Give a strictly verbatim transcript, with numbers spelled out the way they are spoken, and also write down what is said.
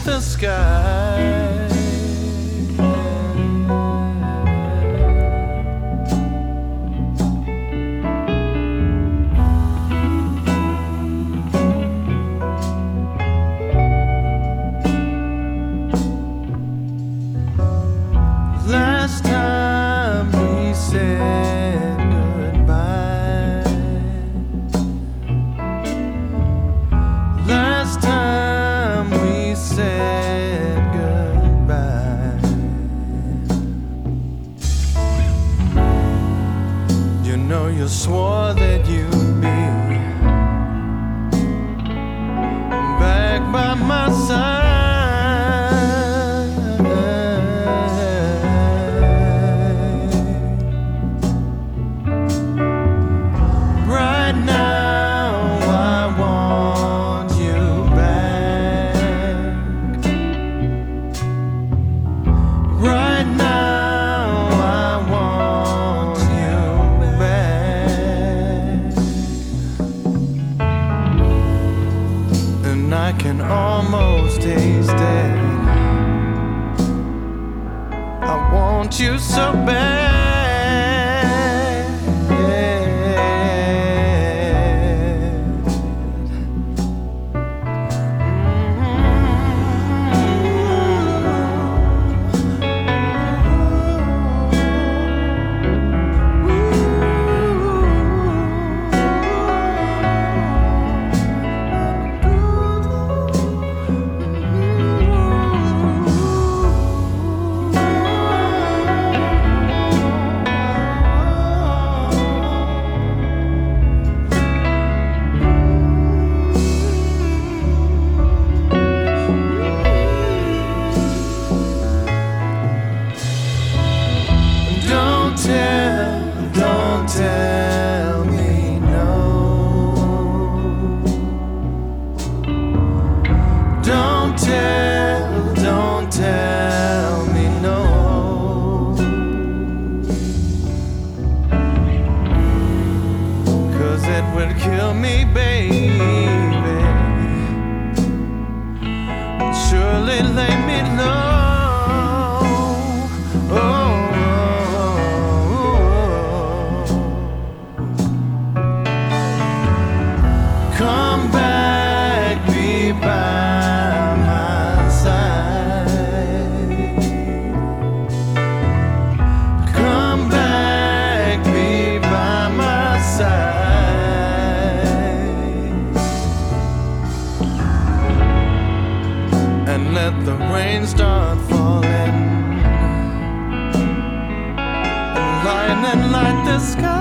the sky. Last time we said goodbye, last time we said goodbye, you know you swore that you'd be back by my side. I can almost taste it. I want you so bad. Don't tell me no. Don't tell, don't tell me no. 'Cause it would kill me, baby. Surely lay me low. Come back, be by my side. Come back, be by my side. And let the rain start falling, and lightning light the sky.